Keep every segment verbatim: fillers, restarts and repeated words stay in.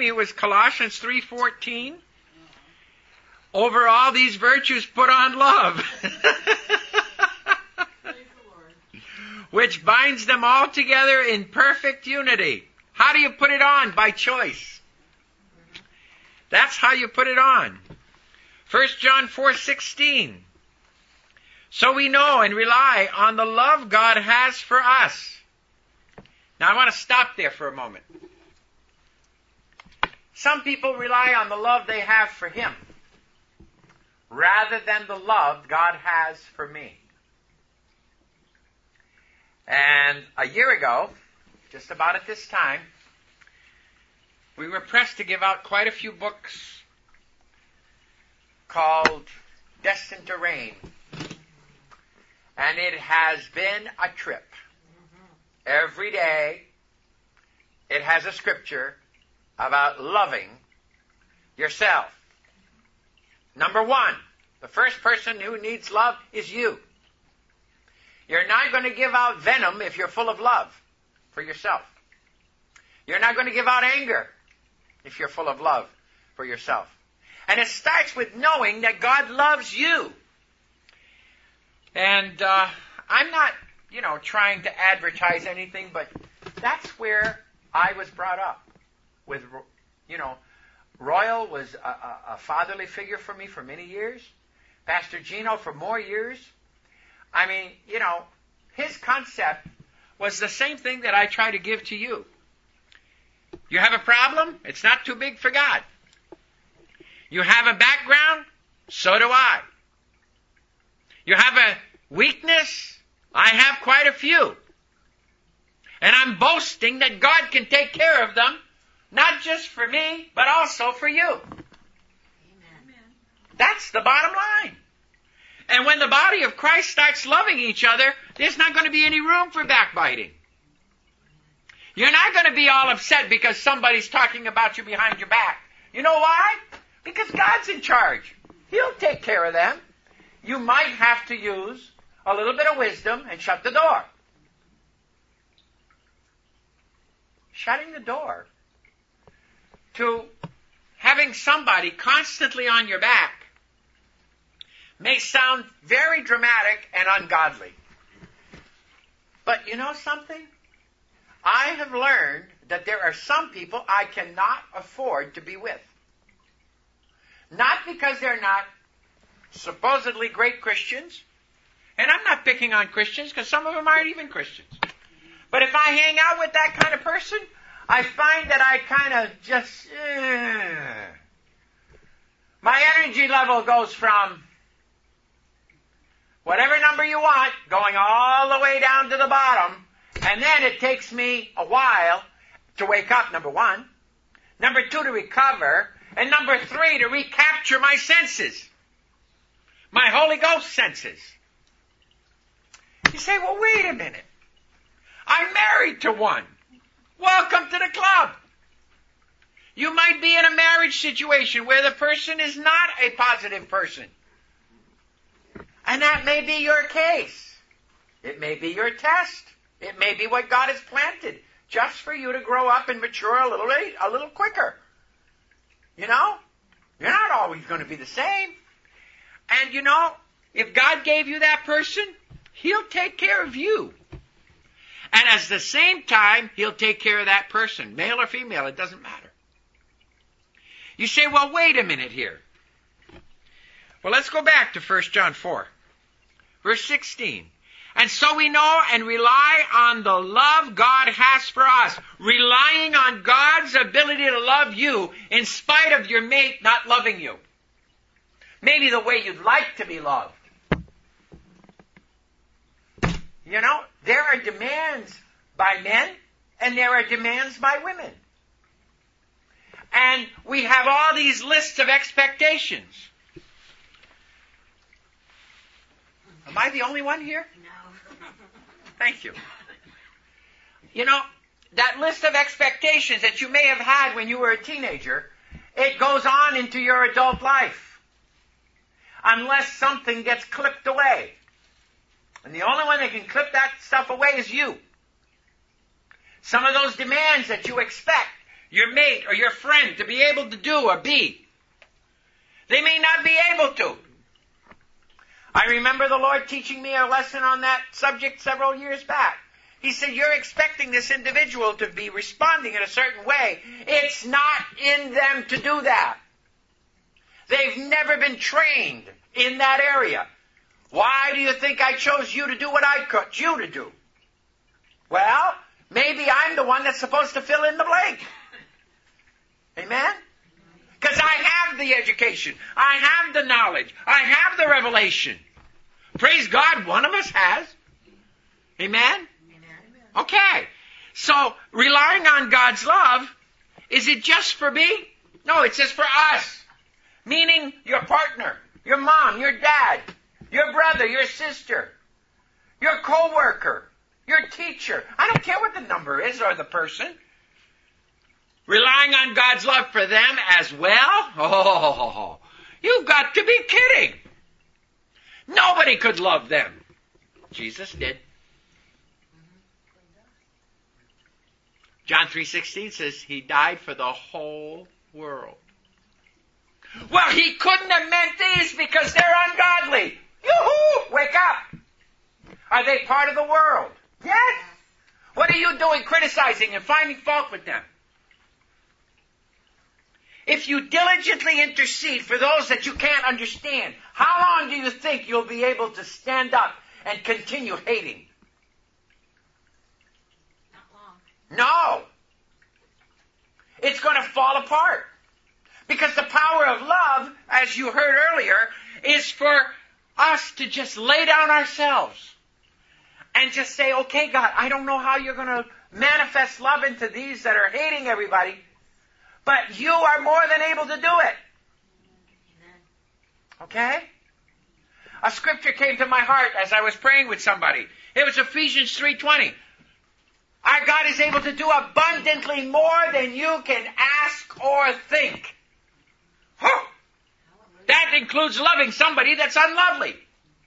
me it was Colossians three fourteen. Over all these virtues put on love, which binds them all together in perfect unity. How do you put it on? By choice. That's how you put it on. First John four sixteen. So we know and rely on the love God has for us. Now I want to stop there for a moment. Some people rely on the love they have for Him rather than the love God has for me. And a year ago, just about at this time, we were pressed to give out quite a few books called Destined to Reign. And it has been a trip. Every day, it has a scripture about loving yourself. Number one, the first person who needs love is you. You're not going to give out venom if you're full of love for yourself. You're not going to give out anger if you're full of love for yourself. And it starts with knowing that God loves you. And uh, I'm not, you know, trying to advertise anything, but that's where I was brought up. With, you know, Royal was a, a, a fatherly figure for me for many years. Pastor Gino for more years. I mean, you know, his concept was the same thing that I try to give to you. You have a problem? It's not too big for God. You have a background? So do I. You have a weakness? I have quite a few. And I'm boasting that God can take care of them, not just for me, but also for you. Amen. That's the bottom line. And when the body of Christ starts loving each other, there's not going to be any room for backbiting. You're not going to be all upset because somebody's talking about you behind your back. You know why? Because God's in charge. He'll take care of them. You might have to use a little bit of wisdom and shut the door. Shutting the door to having somebody constantly on your back may sound very dramatic and ungodly. But you know something? I have learned that there are some people I cannot afford to be with. Not because they're not supposedly great Christians, and I'm not picking on Christians because some of them aren't even Christians. But if I hang out with that kind of person, I find that I kind of just, uh, my energy level goes from whatever number you want, going all the way down to the bottom, and then it takes me a while to wake up, number one. Number two, to recover. And number three, to recapture my senses. My Holy Ghost senses. You say, well, wait a minute. I'm married to one. Welcome to the club. You might be in a marriage situation where the person is not a positive person. And that may be your case. It may be your test. It may be what God has planted just for you to grow up and mature a little, a little quicker. You know? You're not always going to be the same. And you know, if God gave you that person, He'll take care of you. And at the same time, He'll take care of that person, male or female, it doesn't matter. You say, well, wait a minute here. Well, let's go back to First John four, verse sixteen. And so we know and rely on the love God has for us, relying on God's ability to love you in spite of your mate not loving you. Maybe the way you'd like to be loved. You know, there are demands by men and there are demands by women. And we have all these lists of expectations. Am I the only one here? No. Thank you. You know, that list of expectations that you may have had when you were a teenager, it goes on into your adult life. Unless something gets clipped away. And the only one that can clip that stuff away is you. Some of those demands that you expect your mate, or your friend to be able to do or be. They may not be able to. I remember the Lord teaching me a lesson on that subject several years back. He said, you're expecting this individual to be responding in a certain way. It's not in them to do that. They've never been trained in that area. Why do you think I chose you to do what I chose you to do? Well, maybe I'm the one that's supposed to fill in the blank. Amen? Because I have the education. I have the knowledge. I have the revelation. Praise God, one of us has. Amen? Okay. So, relying on God's love, is it just for me? No, it's just for us. Meaning your partner, your mom, your dad, your brother, your sister, your co-worker, your teacher. I don't care what the number is or the person. Relying on God's love for them as well? Oh, you've got to be kidding. Nobody could love them. Jesus did. John three sixteen says he died for the whole world. Well, he couldn't have meant these because they're ungodly. Yoo-hoo! Wake up! Are they part of the world? Yes. What are you doing criticizing and finding fault with them? If you diligently intercede for those that you can't understand, how long do you think you'll be able to stand up and continue hating? Not long. No. It's going to fall apart. Because the power of love, as you heard earlier, is for us to just lay down ourselves and just say, okay, God, I don't know how you're going to manifest love into these that are hating everybody, but you are more than able to do it. Okay? A scripture came to my heart as I was praying with somebody. It was Ephesians three twenty. Our God is able to do abundantly more than you can ask or think. Huh. That includes loving somebody that's unlovely.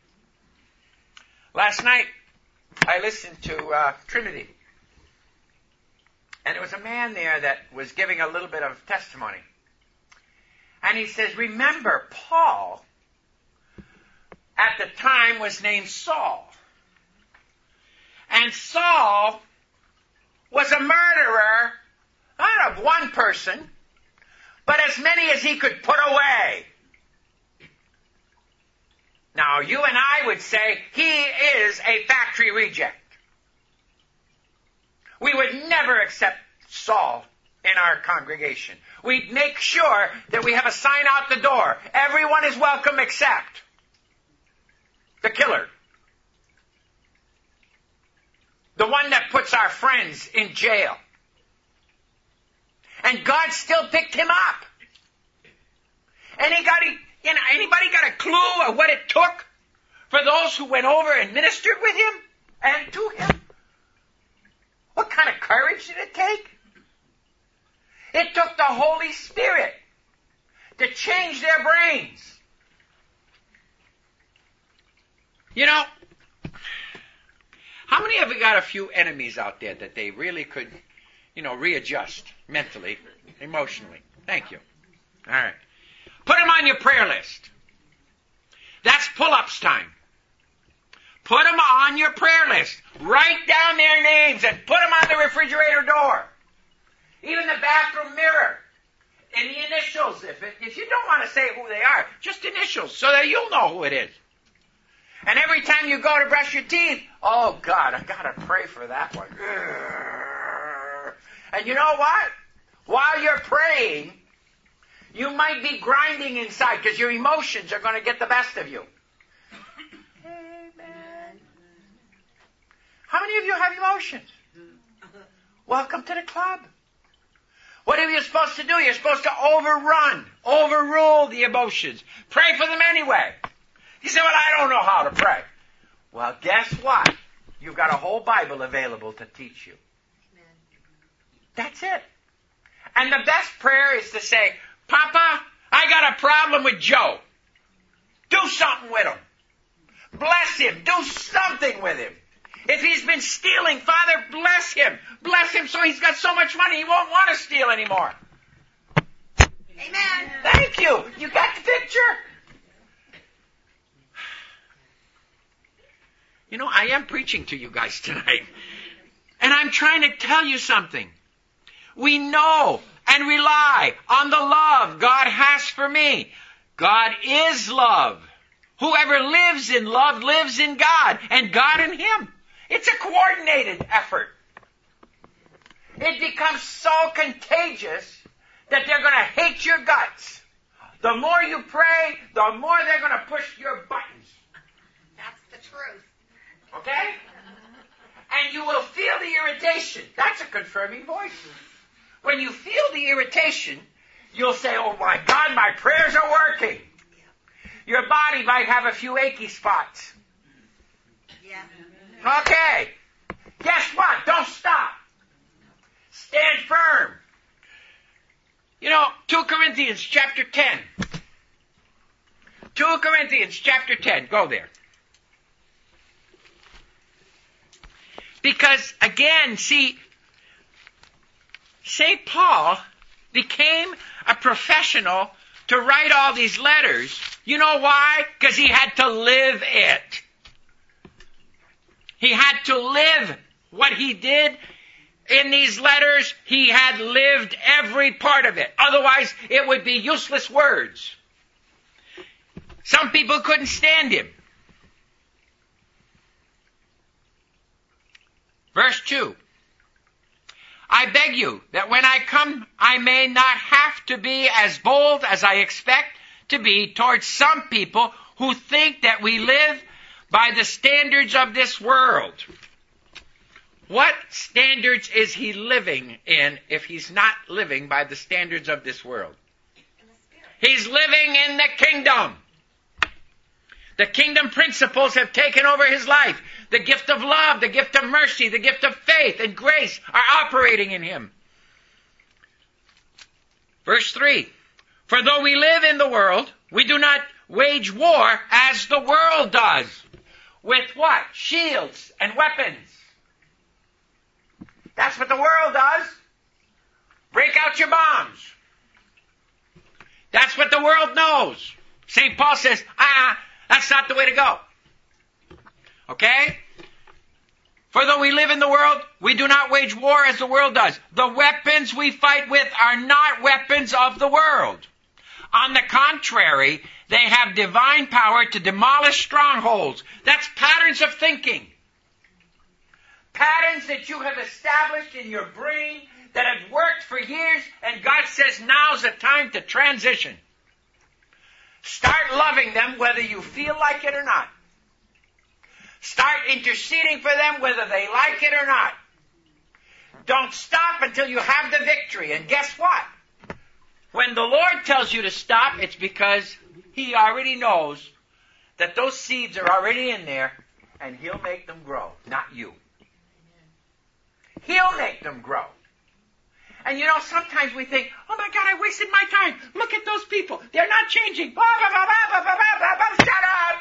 Last night, I listened to uh, Trinity. And there was a man there that was giving a little bit of testimony. And he says, remember, Paul, at the time, was named Saul. And Saul was a murderer, not of one person, but as many as he could put away. Now, you and I would say he is a factory reject. We would never accept Saul in our congregation. We'd make sure that we have a sign out the door. Everyone is welcome except the killer. The one that puts our friends in jail. And God still picked him up. Anybody, you know, anybody got a clue of what it took for those who went over and ministered with him and to him? What kind of courage did it take? It took the Holy Spirit to change their brains. You know, how many of you got a few enemies out there that they really could, you know, readjust mentally, emotionally? Thank you. All right. Put them on your prayer list. That's pull-ups time. Put them on your prayer list. Write down their names and put them on the refrigerator door. Even the bathroom mirror. And the initials. If, it, if you don't want to say who they are, just initials so that you'll know who it is. And every time you go to brush your teeth, oh God, I got to pray for that one. And you know what? While you're praying, you might be grinding inside because your emotions are going to get the best of you. Amen. How many of you have emotions? Welcome to the club. What are you supposed to do? You're supposed to overrun, overrule the emotions. Pray for them anyway. You say, well, I don't know how to pray. Well, guess what? You've got a whole Bible available to teach you. That's it. And the best prayer is to say, Papa, I got a problem with Joe. Do something with him. Bless him. Do something with him. If he's been stealing, Father, bless him. Bless him so he's got so much money he won't want to steal anymore. Amen. Thank you. You got the picture? You know, I am preaching to you guys tonight. And I'm trying to tell you something. We know and rely on the love God has for me. God is love. Whoever lives in love lives in God, and God in him. It's a coordinated effort. It becomes so contagious that they're going to hate your guts. The more you pray, the more they're going to push your buttons. That's the truth. Okay? And you will feel the irritation. That's a confirming voice. When you feel the irritation, you'll say, oh my God, my prayers are working. Your body might have a few achy spots. Yeah. Okay. Guess what? Don't stop. Stand firm. You know, Second Corinthians chapter ten. Second Corinthians chapter ten. Go there. Because, again, see, Saint Paul became a professional to write all these letters. You know why? Because he had to live it. He had to live what he did in these letters. He had lived every part of it. Otherwise, it would be useless words. Some people couldn't stand him. Verse two. I beg you that when I come, I may not have to be as bold as I expect to be towards some people who think that we live by the standards of this world. What standards is he living in if he's not living by the standards of this world? He's living in the kingdom. The kingdom principles have taken over his life. The gift of love, the gift of mercy, the gift of faith and grace are operating in him. Verse three. For though we live in the world, we do not wage war as the world does. With what? Shields and weapons. That's what the world does. Break out your bombs. That's what the world knows. Saint Paul says, ah, that's not the way to go. Okay? For though we live in the world, we do not wage war as the world does. The weapons we fight with are not weapons of the world. On the contrary, they have divine power to demolish strongholds. That's patterns of thinking. Patterns that you have established in your brain that have worked for years, and God says now's the time to transition. Start loving them whether you feel like it or not. Start interceding for them whether they like it or not. Don't stop until you have the victory. And guess what? When the Lord tells you to stop, it's because He already knows that those seeds are already in there, and He'll make them grow, not you. He'll make them grow. And you know, sometimes we think, oh my God, I wasted my time. Look at those people. They're not changing. Blah, blah, blah, blah, blah, blah, blah, blah. Shut up!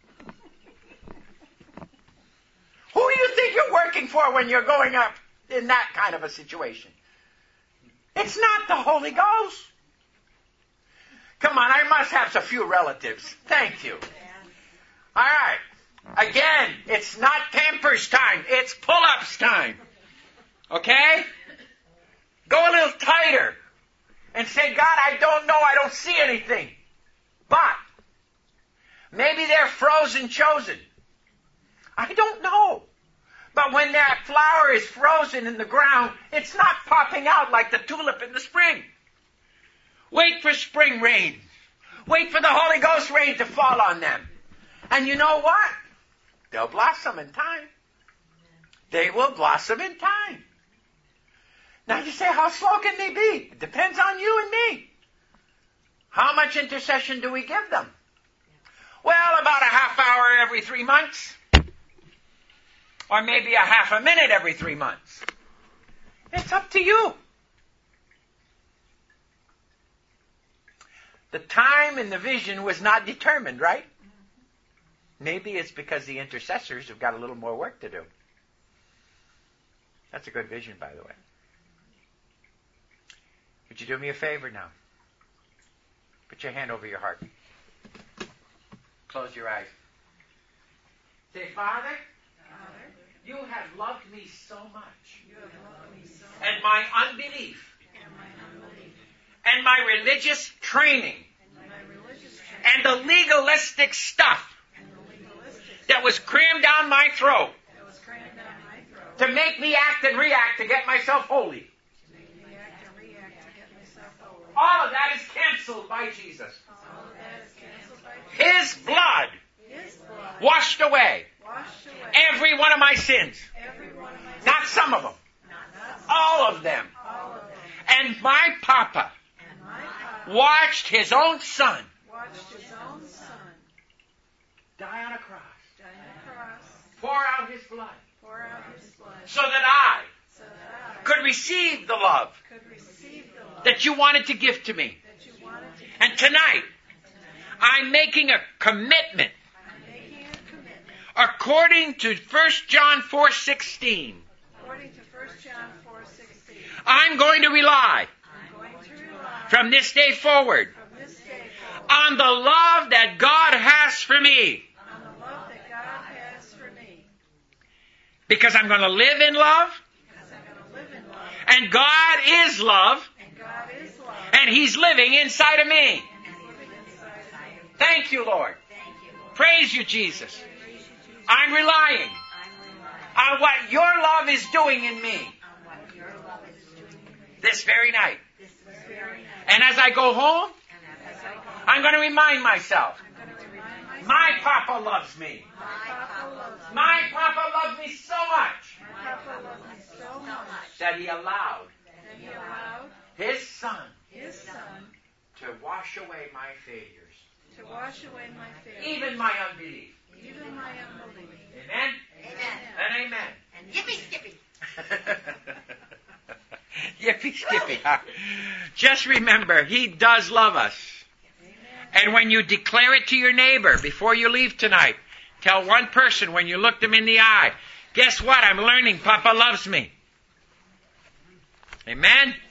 Who do you think you're working for when you're going up in that kind of a situation? It's not the Holy Ghost. Come on, I must have a few relatives. Thank you. All right. Again, it's not Pampers time. It's pull-ups time. Okay? Go a little tighter and say, God, I don't know. I don't see anything. But maybe they're frozen chosen. I don't know. But when that flower is frozen in the ground, it's not popping out like the tulip in the spring. Wait for spring rain. Wait for the Holy Ghost rain to fall on them. And you know what? They'll blossom in time. They will blossom in time. Now you say, how slow can they be? It depends on you and me. How much intercession do we give them? Well, about a half hour every three months. Or maybe a half a minute every three months. It's up to you. The time and the vision was not determined, right? Maybe it's because the intercessors have got a little more work to do. That's a good vision, by the way. Would you do me a favor now? Put your hand over your heart. Close your eyes. Say, Father, Father, you have loved me so much. you have loved me so much. And my unbelief And my unbelief. and my religious training And my religious training. and the legalistic stuff And the legalistic that was crammed down my throat that was crammed down my throat. to make me act and react to get myself holy. To make me act and react to get myself holy. All of that is canceled by Jesus. All of that is canceled by His blood His blood. washed away Washed away every one of my sins. every one of my Not some of them. Not All of them. all of them. And my Papa And my Papa watched his own son watched his own son die on a cross, die on a cross, pour out his blood, pour out his blood, so that I so that I could receive the love could receive the love that you wanted to give to me. that you wanted to give. And tonight, I'm making a commitment I'm making a commitment according to First John four sixteen. according to First John four sixteen. I'm going to rely I'm going to rely from this day forward from this day forward on the love that God has for me, on the love that God has for me, because I'm going to live in love, because I'm going to live in love, and God is love, and God is love, and He's living inside of me. and He's living inside of me. Thank you, Lord. Thank you, Lord. Praise you, Jesus. Praise you, Jesus. I'm relying I'm relying on what your love is doing in me on what your love is doing in me this very night. this very night. And as I go home, And as I go, I'm going to remind myself, I'm going to remind myself, my Papa loves me. my Papa loves me. My Papa loves me so much My Papa loves me so much that He allowed that He allowed His Son His Son to wash away my failures, to wash away my failures, even my unbelief. even my unbelief. Amen? Amen. And amen. And yippee skippy. Yippee skippy. Huh? Just remember, He does love us. Amen. And when you declare it to your neighbor before you leave tonight, tell one person when you look them in the eye, guess what? I'm learning Papa loves me. Amen?